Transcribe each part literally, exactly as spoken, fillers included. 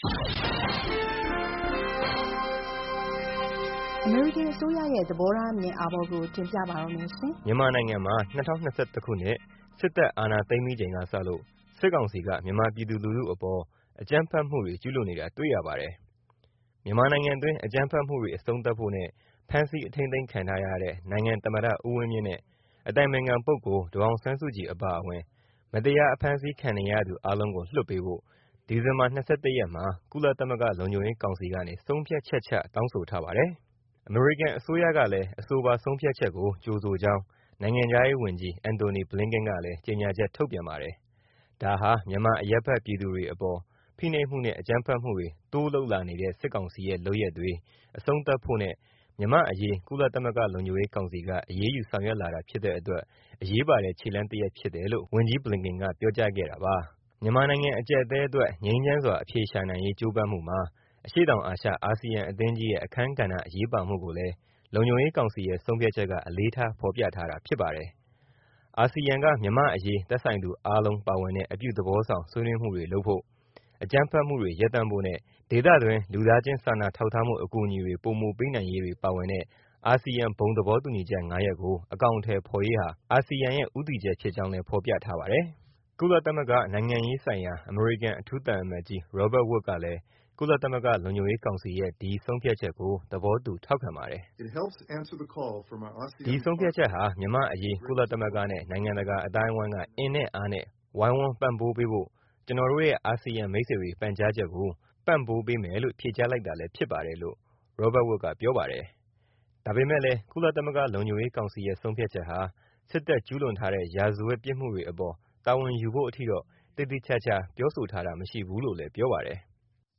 အမေရိကန်အစိုးရရဲ့သဘောထားအမြင်အာဘော်ကိုတင်ပြပါတော့မယ်ရှင်။မြန်မာနိုင်ငံမှာ၂၀၂၁ခုနှစ်စစ်တပ်အာဏာသိမ်းပြီးချိန်ကစလို့စစ်ကောင်စီကမြန်မာပြည်သူလူထုအပေါ်အကြမ်းဖက်မှုတွေကျူးလွန်နေတာတွေ့ရပါတယ်။မြန်မာနိုင်ငံတွင်းအကြမ်းဖက်မှုတွေအဆုံးသတ်ဖို့နဲ့ဖမ်းဆီးအထိန်းသိမ်းခံထားရတဲ့နိုင်ငံသမ္မတဦးဝင်းမြင့်နဲ့အတိုင်ပင်ခံပုဂ္ဂိုလ်ဒေါ်အောင်ဆန်းစုကြည်အပါအဝင်မတရားအဖမ်းဆီးခံနေရသူအားလုံးကိုလွှတ်ပေးဖို့ဒီဇင်ဘာ၂၁ရက်မှာကုလသမဂ္ဂလုံခြုံရေးကောင်စီကနေဆုံးဖြတ်ချက်ချတောင်းဆိုထားပါတယ်။အမေရိကန်အစိုးရကလည်းအဆိုပါဆုံးဖြတ်ချက်ကိုကြိုဆိုကြောင်းနိုင်ငံခြားရေးဝန်ကြီး Antony Blinken ကလည်းကြေညာချက်ထုတ်ပြန်ပါတယ်။ဒါဟာမြန်မာအရပ်ဖက်ပြည်သူတွေအပေါ်ဖိနှိပ်မှုနဲ့အကြမ်းဖက်မှုတွေတိုးလုပ်လာနေတဲ့စစ်ကောင်စီရဲ့လုပ်ရပ်တွေအဆုံးသတ်ဖို့နဲ့မြန်မာ့အရေးကုလသမဂ္ဂလုံခြုံရေးကောင်စီကအရေးယူဆောင်ရွက်လာတာဖြစ်တဲ့အတွက်အရေးပါတဲ့ခြေလှမ်းတရပ်ဖြစ်တယ်လို့ဝန်ကြီး Blinken ကပြောကြားခဲ့တာပါ။မြန်မာနိုင်ငံအကျပ်အတည်းအတွက်ငြိမ်းချမ်းစွာအဖြေရှာနိုင်ရေးကြိုးပမ်းမှုမှာအရှေ့တောင်အာရှအာဆီယံအသင်းကြီးရဲ့အခန်းကဏ္ဍအရေးပါမှုကိုလည်းလုံခြုံရေးကောင်စီရဲ့ဆုံးဖြတ်ချက်ကအလေးထားဖော်ပြထားတာဖြစ်ပါတယ်။အာဆီယံကမြန်မာ့အရေးသက်ဆိုင်သူအားလုံးပါဝင်တဲ့အပြုသဘောဆောင်ဆွေးနွေးမှုတွေလုပ်ဖို့အကြမ်းဖက်မှုတွေရပ်တန့်ဖို့နဲ့ဒေသတွင်းလူသားချင်းစာနာထောက်ထားမှုအကူအညီတွေပိုမိုပေးနိုင်ရေးတွေပါဝင်တဲ့အာဆီယံဘုံသဘောတူညီချက်၅ရပ်ကိုအကောင်အထည်ဖော်ရေးဟာအာဆီယံရဲ့ဦးတည်ချက်ဖြစ်ကြောင်းလည်းဖော်ပြထားပါတယ်။ကုလသမဂ္ဂနိုင်ငံရေးဆိုင်ရာအမေရိကန်အထူးသံအမတ်ကြီး Robert Wood ကလည်းကုလသမဂ္ဂလုံခြုံရေးကောင်စီရဲ့ဒီဆုံးဖြတ်ချက်ကိုသဘောတူထောက်ခံပါတယ်။ဒီဆုံးဖြတ်ချက်ဟာမြန်မာ့အရေးကုလသမဂ္ဂနဲ့နိုင်ငံတကာအသိုင်းအဝိုင်းကအင်နဲ့အားနဲ့ဝိုင်းဝန်းပံ့ပိုးပေးဖို့ကျွန်တော်တို့ရဲ့အာဆီယံမိတ်ဆွေတွေပန်ကြားချက်ကိုပံ့ပိုးပေးမယ်လို့ဖြေကြားလိုက်တာလည်းဖြစ်ပါတယ်လို့ Robert Wood ကပြောပါတယ်။ဒါပေမဲ့လည်းကုလသမဂ္ဂလုံခြုံရေးကောင်စီရဲ့ဆုံးဖြတ်ချက်ဟာစစ်တပ်ကျူးလွန်ထားတဲ့ရာဇဝတ်ပြစ်မှုတွေအပေါ်တာဝန်ယူဖို့အထိတော့သေသေချာချာပြောဆိုထားတာမရှိဘူးလို့လည်းပြောပါတယ်။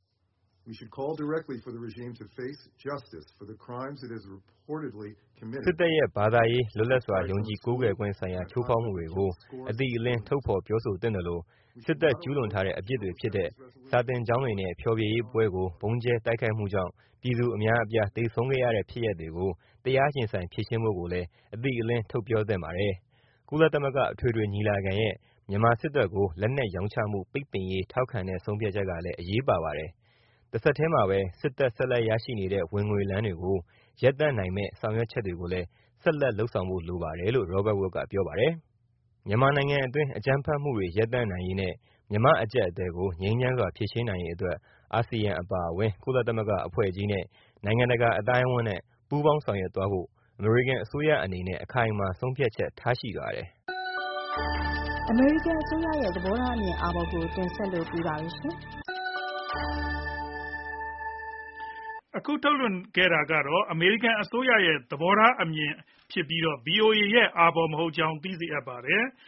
စစ်တပ်ရဲ့ဘာသာရေးလွတ်လပ်စွာယုံကြည်ကိုးကွယ်ခွင့်ဆိုင်ရာချိုးဖောက်မှုတွေကိုအတိအလင်းထုတ်ဖော်ပြောဆိုသင့်တယ်လို့စစ်တပ်ကျူးလွန်ထားတဲ့အပြစ်တွေဖြစ်တဲ့စာသင်ကျောင်းတွေနဲ့ဖျော်ဖြေရေးပွဲကိုဗုံးကျဲတိုက်ခိုက်မှုကြောင့်ပြည်သူအများအပြားသေဆုံးခဲ့ရတဲ့ဖြစ်ရပ်တွေကိုတရားရင်ဆိုင်ဖြေရှင်းဖို့ကိုလည်းအတိအလင်းထုတ်ပြောသင့်ပါတယ်။ကုလသမဂ္ဂအထွေထွေညီလာခံရဲ့မြန်မာစစ်တပ်ကိုလက်နက်ရောင်းချမှုပိတ်ပင်ရေးထောက်ခံတဲ့ဆုံးဖြတ်ချက်ကလည်းအရေးပါပါတယ်။တဆက်တည်းမှာပဲစစ်တပ်ဆက်လက်ရရှိနေတဲ့ဝင်ငွေလမ်းတွေကိုရပ်တန့်နိုင်မယ့်ဆောင်ရွက်ချက်တွေကိုလည်းဆက်လက်လုပ်ဆောင်ဖို့လိုပါတယ်လို့ Robert Wood ကပြောပါတယ်။မြန်မာနိုင်ငံအတွင်းအကြမ်းဖက်မှုတွေရပ်တန့်နိုင်ရေးနဲ့မြန်မာ့အကျပ်အတည်းကိုငြိမ်းချမ်းစွာဖြေရှင်းနိုင်ရေးအတွက်အာဆီယံအပါအဝင်ကုလသမဂ္ဂအဖွဲ့ကြီးနဲ့နိုင်ငံတကာအသိုင်းအဝန်းနဲ့ပူးပေါင်းဆောင်ရွက်သွားဖို့အမေရိကန်အစိုးရအနေနဲ့အခိုင်အမာဆုံးဖြတ်ချက်ထားရှိပါတယ်။အမေရိကန်အစိုးရရဲ့သဘောထားအမြင်အာဘော်ကိုတင်ဆက်လို့ပြီးပါပြီရှင်။အခုထုတ်လွှင့်ခဲ့တာကတော့အမေရိကန်အစိုးရရဲ့သဘောထားအမြင်ဖြစ်ပြီး ဗွီအိုအေရဲ့အာဘော်မဟုတ်ကြောင်းသိစေအပ်ပါတယ်။